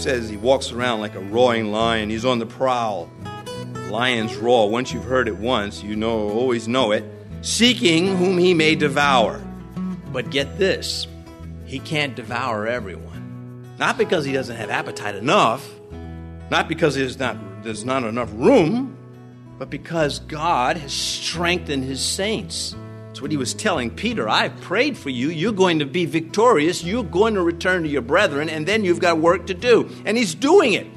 says he walks around like a roaring lion. He's on the prowl. Lions roar. Once you've heard it once, you always know it. Seeking whom he may devour. But get this, he can't devour everyone. Not because he doesn't have appetite enough, not because there's not enough room, but because God has strengthened his saints. That's what he was telling Peter. I've prayed for you. You're going to be victorious. You're going to return to your brethren, and then you've got work to do. And he's doing it.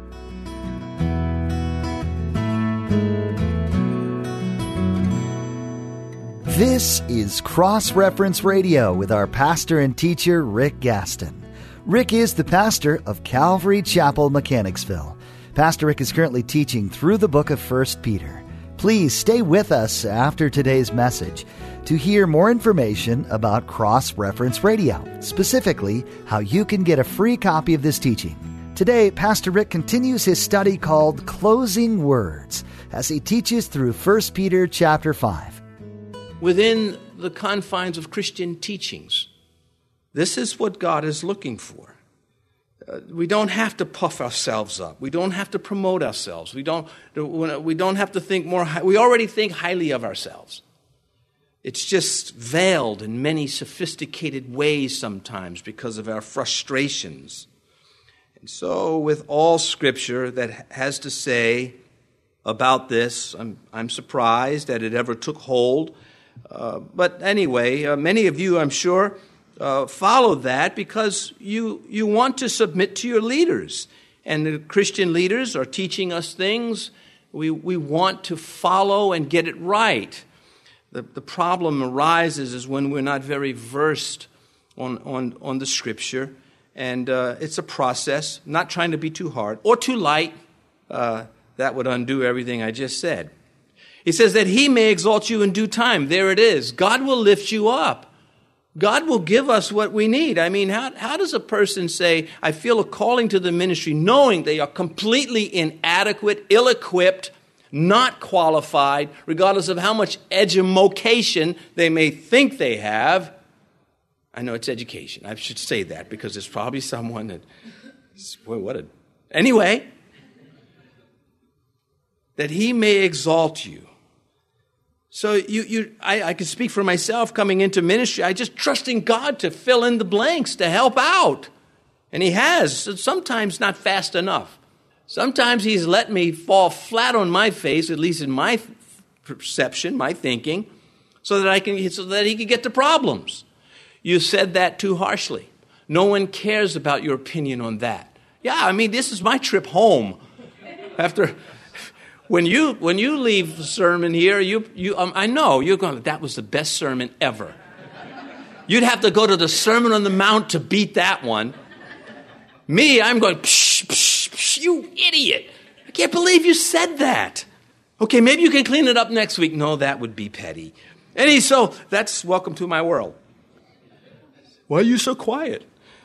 This is Cross Reference Radio with our pastor and teacher, Rick Gaston. Rick is the pastor of Calvary Chapel, Mechanicsville. Pastor Rick is currently teaching through the book of 1 Peter. Please stay with us after today's message to hear more information about Cross Reference Radio, specifically how you can get a free copy of this teaching. Today, Pastor Rick continues his study called Closing Words as he teaches through 1 Peter chapter 5. Within the confines of Christian teachings, this is what God is looking for. We don't have to puff ourselves up. We don't have to promote ourselves. We don't have to think more. We already think highly of ourselves. It's just veiled in many sophisticated ways sometimes because of our frustrations. And so with all Scripture that has to say about this, I'm surprised that it ever took hold. But anyway, many of you, I'm sure, follow that because you want to submit to your leaders. And the Christian leaders are teaching us things. We want to follow and get it right. The problem arises is when we're not very versed on the Scripture. And it's a process, not trying to be too hard or too light. That would undo everything I just said. He says that he may exalt you in due time. There it is. God will lift you up. God will give us what we need. I mean, how does a person say, I feel a calling to the ministry, knowing they are completely inadequate, ill-equipped, not qualified, regardless of how much education they may think they have? I know it's education. I should say that because there's probably someone that, anyway, that he may exalt you. So I can speak for myself coming into ministry. I just trusting God to fill in the blanks, to help out. And he has, sometimes not fast enough. Sometimes he's let me fall flat on my face, at least in my perception, my thinking, so that he can get to problems. You said that too harshly. No one cares about your opinion on that. Yeah, I mean, this is my trip home. When you leave the sermon here, I know you're going, that was the best sermon ever. You'd have to go to the Sermon on the Mount to beat that one. Me, I'm going, psh, psh, psh, you idiot. I can't believe you said that. Okay, maybe you can clean it up next week. No, that would be petty. So that's welcome to my world. Why are you so quiet?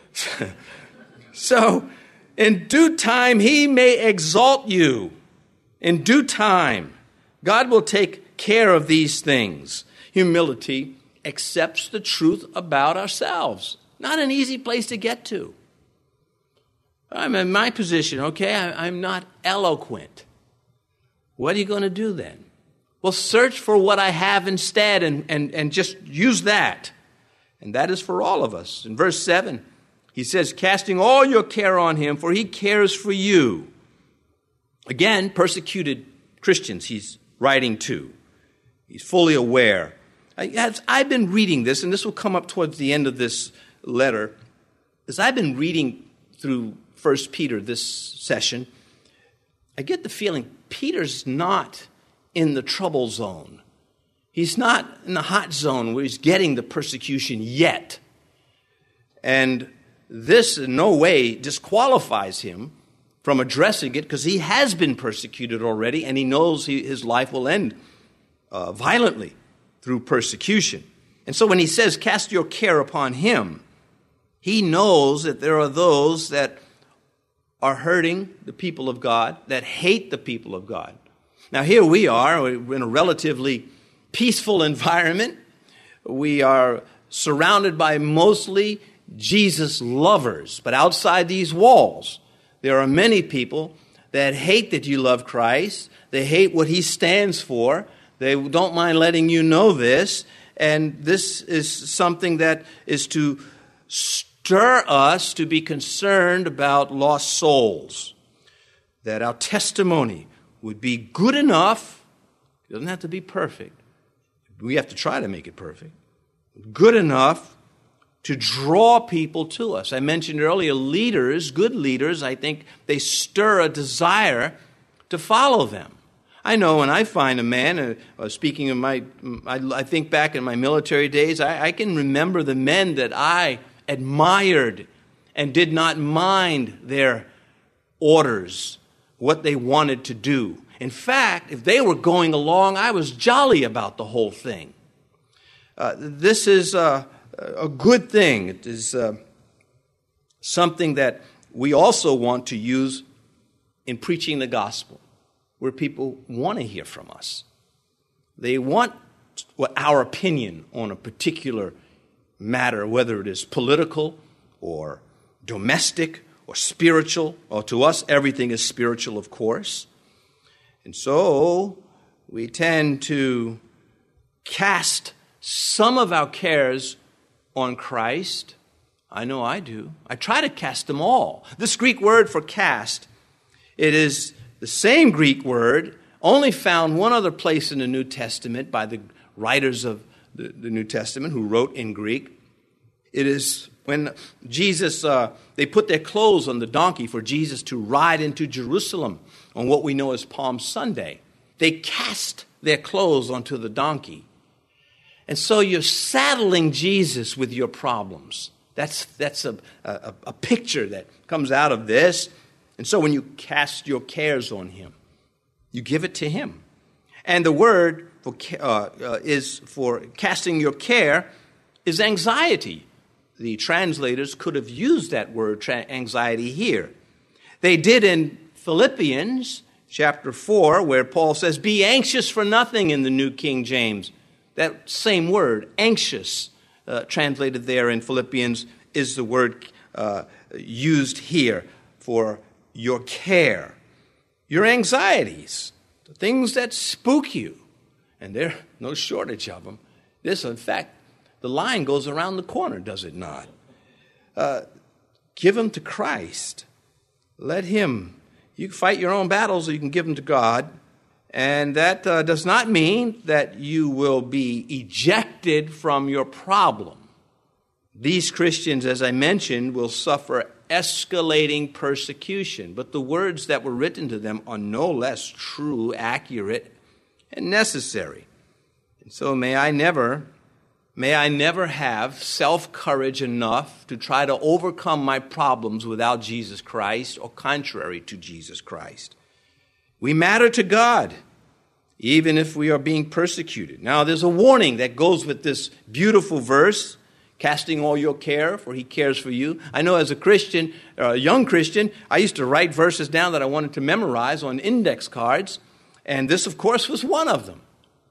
So, in due time, he may exalt you. In due time, God will take care of these things. Humility accepts the truth about ourselves. Not an easy place to get to. I'm in my position, okay? I'm not eloquent. What are you going to do then? Well, search for what I have instead and just use that. And that is for all of us. In verse 7, he says, casting all your care on him, for he cares for you. Again, persecuted Christians he's writing to. He's fully aware. I've been reading this, and this will come up towards the end of this letter. As I've been reading through 1 Peter this session, I get the feeling Peter's not in the trouble zone. He's not in the hot zone where he's getting the persecution yet. And this in no way disqualifies him from addressing it because he has been persecuted already and he knows his life will end violently through persecution. And so when he says, cast your care upon him, he knows that there are those that are hurting the people of God, that hate the people of God. Now here we are, we're in a relatively peaceful environment. We are surrounded by mostly Jesus lovers, but outside these walls, There are many people that hate that you love Christ. They hate what he stands for. They don't mind letting you know this. And this is something that is to stir us to be concerned about lost souls. That our testimony would be good enough. It doesn't have to be perfect. We have to try to make it perfect. Good enough to draw people to us. I mentioned earlier, leaders, good leaders, I think they stir a desire to follow them. I know when I find a man, speaking of I think back in my military days, I can remember the men that I admired and did not mind their orders, what they wanted to do. In fact, if they were going along, I was jolly about the whole thing. This is a good thing. It is something that we also want to use in preaching the gospel, where people want to hear from us. They want our opinion on a particular matter, whether it is political or domestic or spiritual, or to us, everything is spiritual, of course. And so we tend to cast some of our cares on Christ. I know I do. I try to cast them all. This Greek word for cast, it is the same Greek word, only found one other place in the New Testament by the writers of the New Testament who wrote in Greek. It is when Jesus, they put their clothes on the donkey for Jesus to ride into Jerusalem on what we know as Palm Sunday. They cast their clothes onto the donkey. And so you're saddling Jesus with your problems. That's a picture that comes out of this. And so when you cast your cares on him, you give it to him. And the word for casting your care is anxiety. The translators could have used that word anxiety here. They did in Philippians chapter 4, where Paul says, be anxious for nothing in the New King James. That same word, anxious, translated there in Philippians, is the word used here for your care, your anxieties, the things that spook you. And there's no shortage of them. This, in fact, the line goes around the corner, does it not? Give them to Christ. Let him. You can fight your own battles, or you can give them to God. And that does not mean that you will be ejected from your problem. These Christians, as I mentioned, will suffer escalating persecution. But the words that were written to them are no less true, accurate, and necessary. And so may I never have self-courage enough to try to overcome my problems without Jesus Christ or contrary to Jesus Christ. We matter to God, even if we are being persecuted. Now, there's a warning that goes with this beautiful verse, casting all your care, for he cares for you. I know as a Christian, a young Christian, I used to write verses down that I wanted to memorize on index cards, and this, of course, was one of them.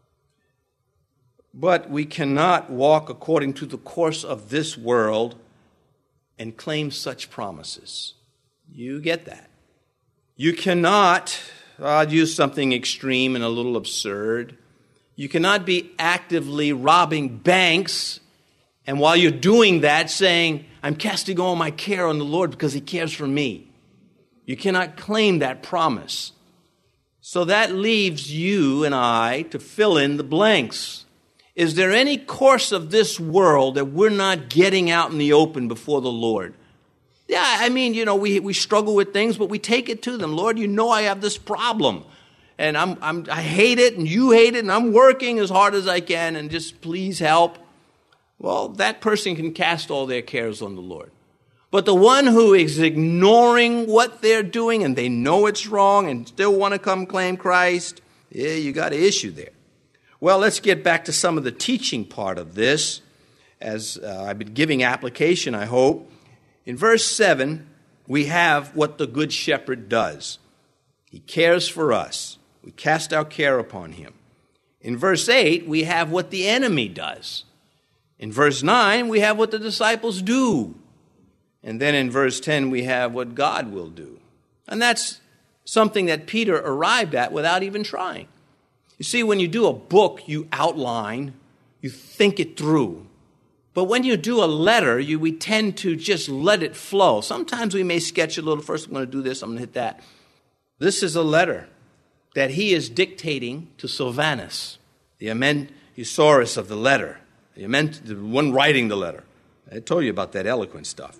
But we cannot walk according to the course of this world and claim such promises. You get that. You cannot, I'll use something extreme and a little absurd. You cannot be actively robbing banks and while you're doing that saying, I'm casting all my care on the Lord because he cares for me. You cannot claim that promise. So that leaves you and I to fill in the blanks. Is there any course of this world that we're not getting out in the open before the Lord? Yeah, I mean, we struggle with things, but we take it to them. Lord, you know I have this problem, and I hate it, and you hate it, and I'm working as hard as I can, and just please help. Well, that person can cast all their cares on the Lord. But the one who is ignoring what they're doing, and they know it's wrong, and still want to come claim Christ, yeah, you got an issue there. Well, let's get back to some of the teaching part of this, as I've been giving application, I hope. In verse 7, we have what the Good Shepherd does. He cares for us. We cast our care upon him. In verse 8, we have what the enemy does. In verse 9, we have what the disciples do. And then in verse 10, we have what God will do. And that's something that Peter arrived at without even trying. You see, when you do a book, you outline, you think it through. But when you do a letter, we tend to just let it flow. Sometimes we may sketch a little. First, I'm going to do this, I'm going to hit that. This is a letter that he is dictating to Silvanus, the amenusaurus of the letter, the one writing the letter. I told you about that eloquent stuff.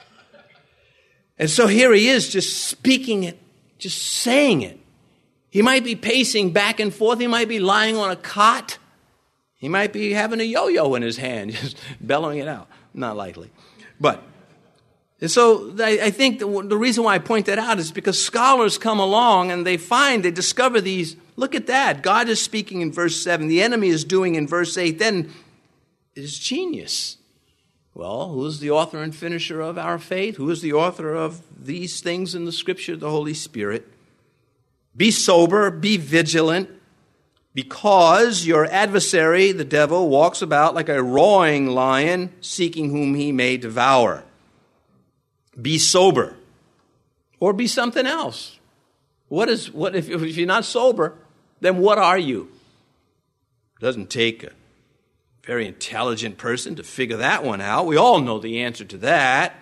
And so here he is just speaking it, just saying it. He might be pacing back and forth. He might be lying on a cot. He might be having a yo-yo in his hand, just bellowing it out. Not likely. And so I think the reason why I point that out is because scholars come along and they discover these. Look at that. God is speaking in verse 7. The enemy is doing in verse 8. Then it is genius. Well, who is the author and finisher of our faith? Who is the author of these things in the Scripture? The Holy Spirit. Be sober, be vigilant, because your adversary, the devil, walks about like a roaring lion, seeking whom he may devour. Be sober, or be something else. If you're not sober, then what are you? It doesn't take a very intelligent person to figure that one out. We all know the answer to that.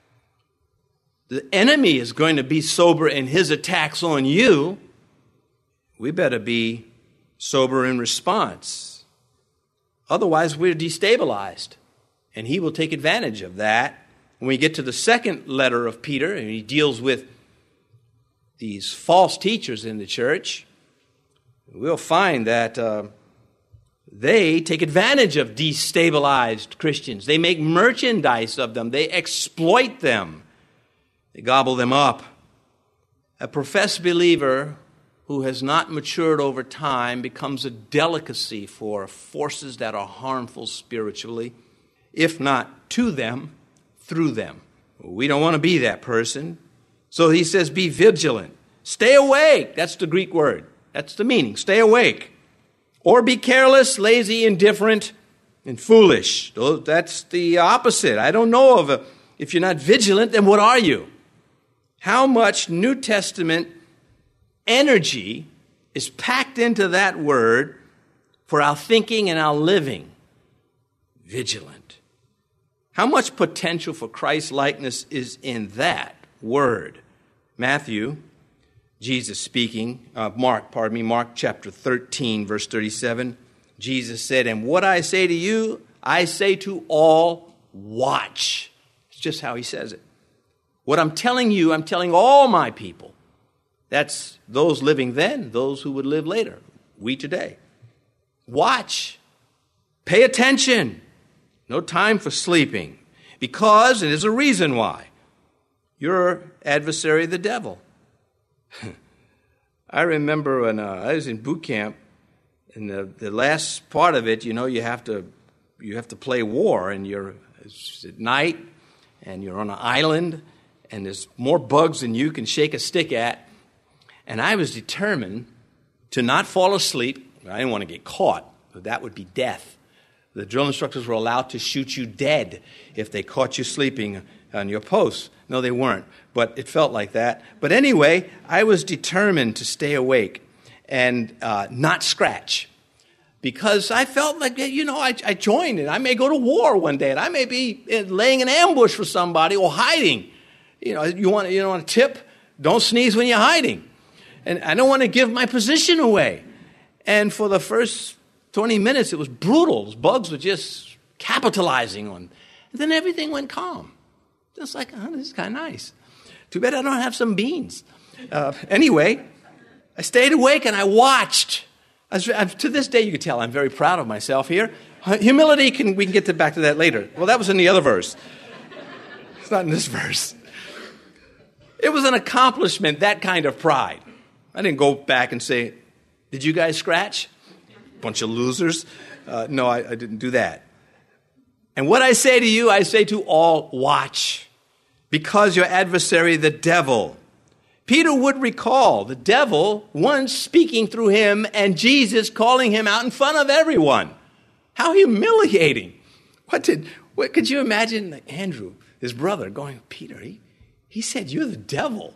The enemy is going to be sober in his attacks on you. We better be sober in response. Otherwise, we're destabilized, and he will take advantage of that. When we get to the second letter of Peter, and he deals with these false teachers in the church, we'll find that they take advantage of destabilized Christians. They make merchandise of them. They exploit them. They gobble them up. A professed believer who has not matured over time becomes a delicacy for forces that are harmful spiritually, if not to them, through them. We don't want to be that person. So he says, be vigilant. Stay awake. That's the Greek word. That's the meaning. Stay awake. Or be careless, lazy, indifferent, and foolish. That's the opposite. I don't know of if you're not vigilant, then what are you? How much New Testament energy is packed into that word for our thinking and our living? Vigilant. How much potential for Christ-likeness is in that word? Matthew, Jesus speaking, Mark chapter 13, verse 37, Jesus said, and what I say to you, I say to all, watch. It's just how he says it. What I'm telling you, I'm telling all my people. That's those living then, those who would live later, we today. Watch. Pay attention. No time for sleeping. Because, and there's a reason why, your adversary, the devil. I remember when I was in boot camp, and the last part of it, you have to play war, and it's at night, and you're on an island, and there's more bugs than you can shake a stick at. And I was determined to not fall asleep. I didn't want to get caught. That would be death. The drill instructors were allowed to shoot you dead if they caught you sleeping on your post. No, they weren't, but it felt like that. But anyway, I was determined to stay awake and not scratch, because I felt like, I joined it. I may go to war one day, and I may be laying an ambush for somebody or hiding. You want a tip? Don't sneeze when you're hiding. And I don't want to give my position away. And for the first 20 minutes, it was brutal. Those bugs were just capitalizing on. And then everything went calm. Just like, this is kind of nice. Too bad I don't have some beans. Anyway, I stayed awake and I watched. To this day, you can tell I'm very proud of myself here. Humility, we can get back to that later. Well, that was in the other verse. It's not in this verse. It was an accomplishment, that kind of pride. I didn't go back and say, did you guys scratch? Bunch of losers. No, I didn't do that. And what I say to you, I say to all, watch. Because your adversary, the devil. Peter would recall the devil once speaking through him and Jesus calling him out in front of everyone. How humiliating. What could you imagine Andrew, his brother, going, Peter, he said you're the devil.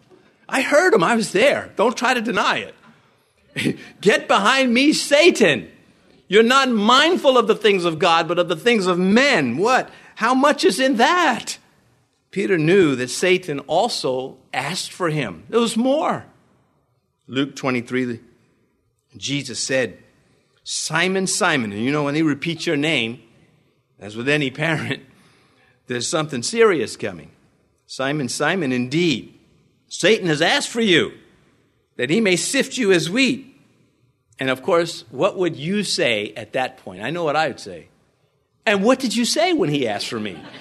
I heard him. I was there. Don't try to deny it. Get behind me, Satan. You're not mindful of the things of God, but of the things of men. What? How much is in that? Peter knew that Satan also asked for him. There was more. Luke 23, Jesus said, Simon, Simon. And you know, when they repeat your name, as with any parent, there's something serious coming. Simon, Simon, indeed, Satan has asked for you, that he may sift you as wheat. And of course, what would you say at that point? I know what I would say. And what did you say when he asked for me?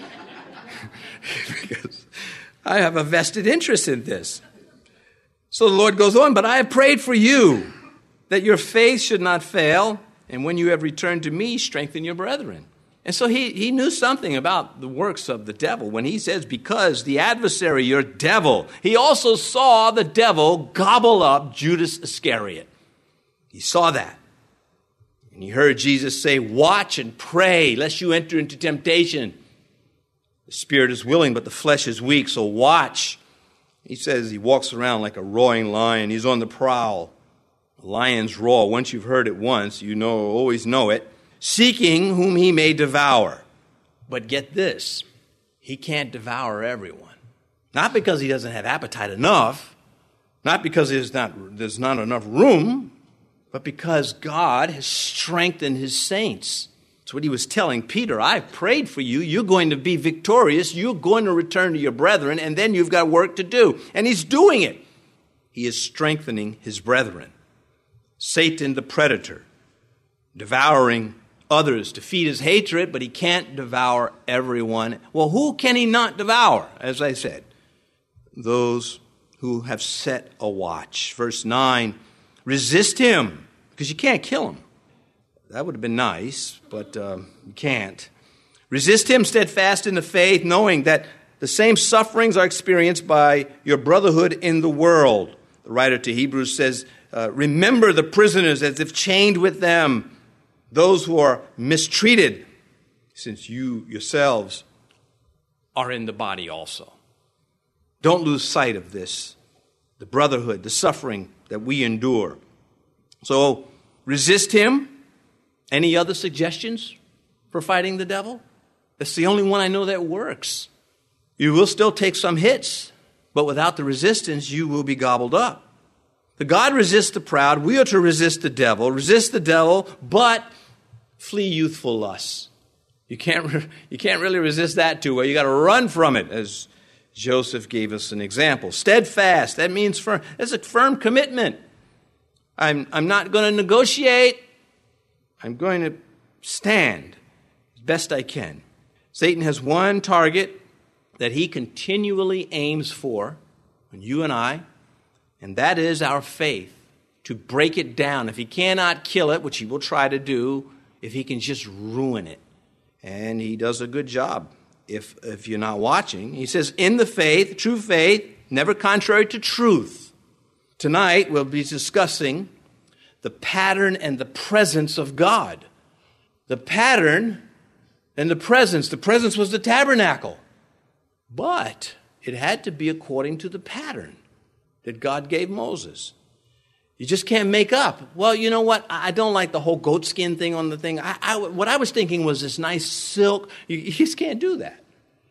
Because I have a vested interest in this. So the Lord goes on, but I have prayed for you, that your faith should not fail, and when you have returned to me, strengthen your brethren. And so he knew something about the works of the devil. When he says, because the adversary, your devil, he also saw the devil gobble up Judas Iscariot. He saw that. And he heard Jesus say, watch and pray, lest you enter into temptation. The spirit is willing, but the flesh is weak, so watch. He says he walks around like a roaring lion. He's on the prowl. The lion's roar. Once you've heard it once, you always know it. Seeking whom he may devour. But get this, he can't devour everyone. Not because he doesn't have appetite enough, not because there's not enough room, but because God has strengthened his saints. That's what he was telling Peter. I've prayed for you. You're going to be victorious. You're going to return to your brethren, and then you've got work to do. And he's doing it. He is strengthening his brethren. Satan, the predator, devouring others to feed his hatred, but he can't devour everyone. Well, who can he not devour? As I said, those who have set a watch. Verse 9, resist him, because you can't kill him. That would have been nice, but you can't. Resist him steadfast in the faith, knowing that the same sufferings are experienced by your brotherhood in the world. The writer to Hebrews says, remember the prisoners as if chained with them, those who are mistreated, since you yourselves are in the body also. Don't lose sight of this, the brotherhood, the suffering that we endure. So resist him. Any other suggestions for fighting the devil? That's the only one I know that works. You will still take some hits, but without the resistance, you will be gobbled up. The God resists the proud. We are to resist the devil. Resist the devil, but flee youthful lusts. You can't really resist that too well. You got to run from it, as Joseph gave us an example. Steadfast, that means firm. That's a firm commitment. I'm not going to negotiate. I'm going to stand as best I can. Satan has one target that he continually aims for, and you and I, and that is our faith, to break it down. If he cannot kill it, which he will try to do, if he can just ruin it. And he does a good job if you're not watching. He says, in the faith, true faith, never contrary to truth. Tonight we'll be discussing the pattern and the presence of God. The pattern and the presence. The presence was the tabernacle. But it had to be according to the pattern that God gave Moses. You just can't make up. Well, you know what? I don't like the whole goat skin thing on the thing. What I was thinking was this nice silk. You just can't do that.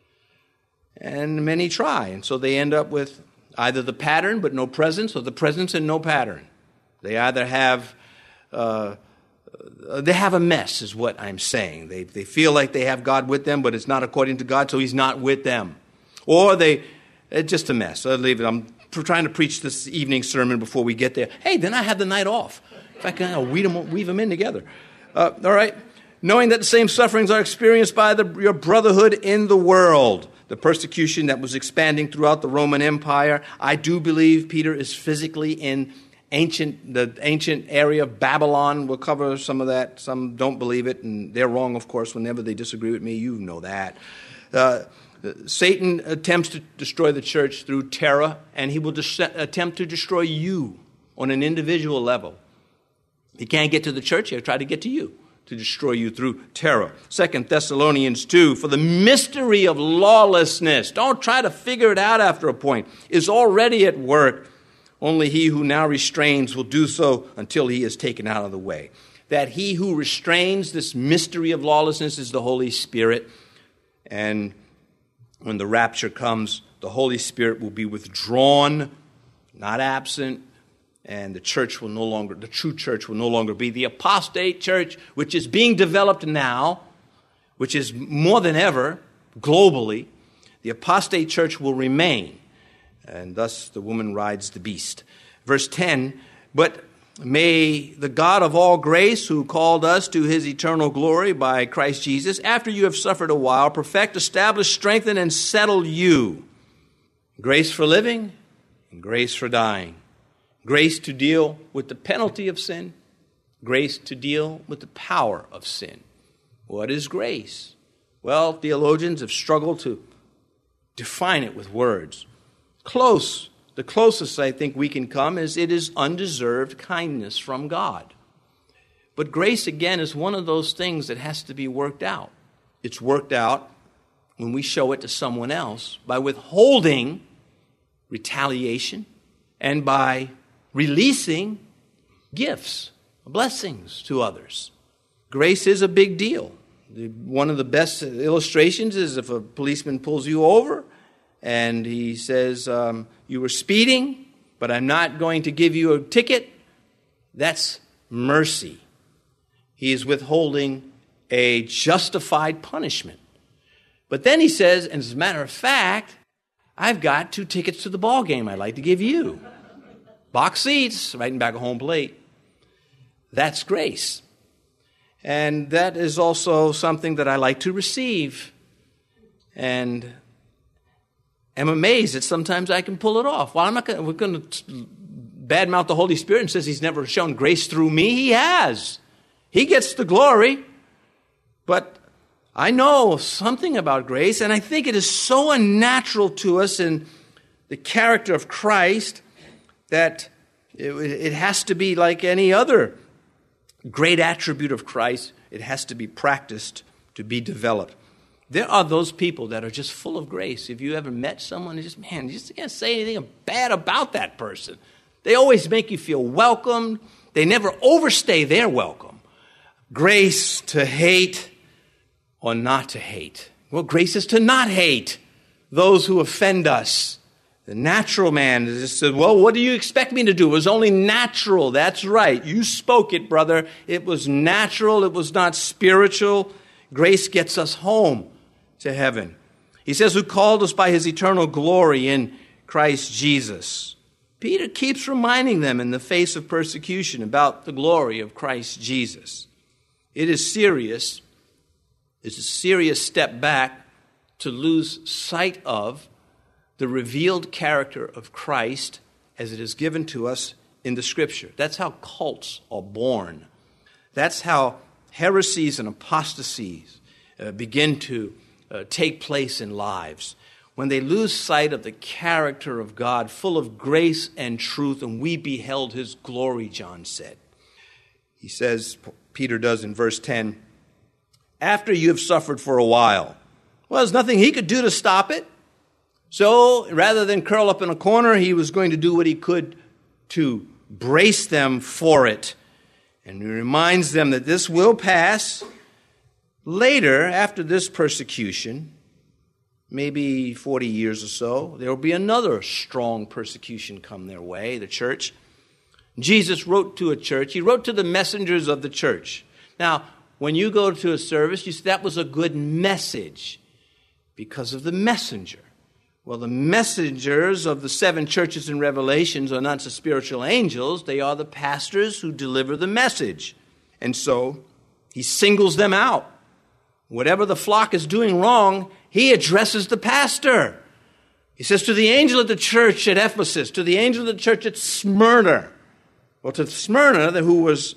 And many try. And so they end up with either the pattern but no presence, or the presence and no pattern. They either have a mess, is what I'm saying. They feel like they have God with them, but it's not according to God, so he's not with them. Or it's just a mess. I'll leave it. I'm trying to preach this evening sermon before we get there. Hey, then I have the night off. If I can, I'll weave them in together. All right. Knowing that the same sufferings are experienced by your brotherhood in the world. The persecution that was expanding throughout the Roman Empire. I do believe Peter is physically in the ancient area of Babylon. We'll cover some of that. Some don't believe it, and they're wrong, of course, whenever they disagree with me. You know that. Satan attempts to destroy the church through terror, and he will attempt to destroy you on an individual level. He can't get to the church, he'll try to get to you. to destroy you through terror. 2 Thessalonians 2, for the mystery of lawlessness, don't try to figure it out after a point, is already at work. Only he who now restrains will do so until he is taken out of the way. That he who restrains this mystery of lawlessness is the Holy Spirit. And when the rapture comes, the Holy Spirit will be withdrawn, not absent, and the true church will no longer be the apostate church, which is being developed now, which is more than ever globally. The apostate church will remain, and thus the woman rides the beast. Verse 10, but may the God of all grace, who called us to his eternal glory by Christ Jesus, after you have suffered a while, perfect, establish, strengthen, and settle you. Grace for living and grace for dying. Grace to deal with the penalty of sin. Grace to deal with the power of sin. What is grace? Well, theologians have struggled to define it with words. The closest I think we can come is it is undeserved kindness from God. But grace, again, is one of those things that has to be worked out. It's worked out when we show it to someone else by withholding retaliation and by releasing gifts, blessings to others. Grace is a big deal. One of the best illustrations is if a policeman pulls you over and he says, you were speeding, but I'm not going to give you a ticket. That's mercy. He is withholding a justified punishment. But then he says, and as a matter of fact, I've got 2 tickets to the ball game I'd like to give you. Box seats, right in back of home plate. That's grace. And that is also something that I like to receive. And I'm amazed that sometimes I can pull it off. Well, we're going to badmouth the Holy Spirit and says he's never shown grace through me. He has. He gets the glory. But I know something about grace, and I think it is so unnatural to us in the character of Christ that it has to be like any other great attribute of Christ. It has to be practiced to be developed. There are those people that are just full of grace. If you ever met someone, you just can't say anything bad about that person. They always make you feel welcomed. They never overstay their welcome. Grace to hate or not to hate. Well, grace is to not hate those who offend us. The natural man just said, well, what do you expect me to do? It was only natural. That's right. You spoke it, brother. It was natural. It was not spiritual. Grace gets us home to heaven. He says, who called us by his eternal glory in Christ Jesus. Peter keeps reminding them in the face of persecution about the glory of Christ Jesus. It is serious. It's a serious step back to lose sight of the revealed character of Christ as it is given to us in the Scripture. That's how cults are born. That's how heresies and apostasies begin to take place in lives. When they lose sight of the character of God, full of grace and truth, and we beheld his glory, John said. He says, Peter does in verse 10, after you have suffered for a while. Well, there's nothing he could do to stop it. So rather than curl up in a corner, he was going to do what he could to brace them for it. And he reminds them that this will pass. Later, after this persecution, maybe 40 years or so, there will be another strong persecution come their way, the church. Jesus wrote to a church. He wrote to the messengers of the church. Now, when you go to a service, you say that was a good message because of the messenger. Well, the messengers of the 7 churches in Revelations are not the spiritual angels. They are the pastors who deliver the message. And so he singles them out. Whatever the flock is doing wrong, he addresses the pastor. He says to the angel of the church at Ephesus, to the angel of the church at Smyrna, well, to Smyrna, who was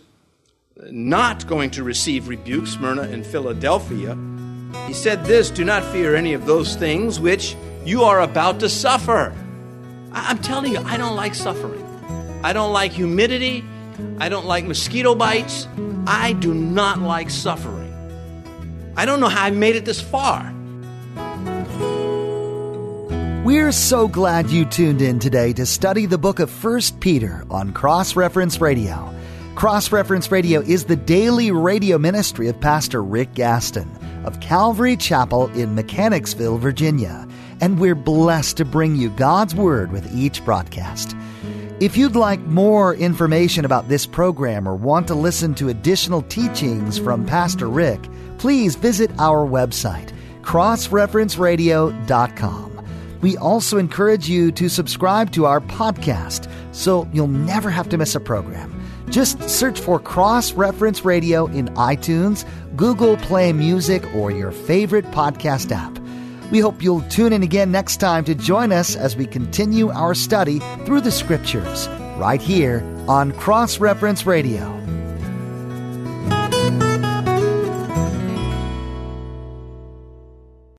not going to receive rebuke, Smyrna and Philadelphia, he said this, do not fear any of those things which you are about to suffer. I'm telling you, I don't like suffering. I don't like humidity. I don't like mosquito bites. I do not like suffering. I don't know how I made it this far. We're so glad you tuned in today to study the book of 1 Peter on Cross Reference Radio. Cross Reference Radio is the daily radio ministry of Pastor Rick Gaston of Calvary Chapel in Mechanicsville, Virginia, and we're blessed to bring you God's Word with each broadcast. If you'd like more information about this program or want to listen to additional teachings from Pastor Rick, please visit our website, crossreferenceradio.com. We also encourage you to subscribe to our podcast so you'll never have to miss a program. Just search for Cross Reference Radio in iTunes, Google Play Music, or your favorite podcast app. We hope you'll tune in again next time to join us as we continue our study through the Scriptures, right here on Cross Reference Radio.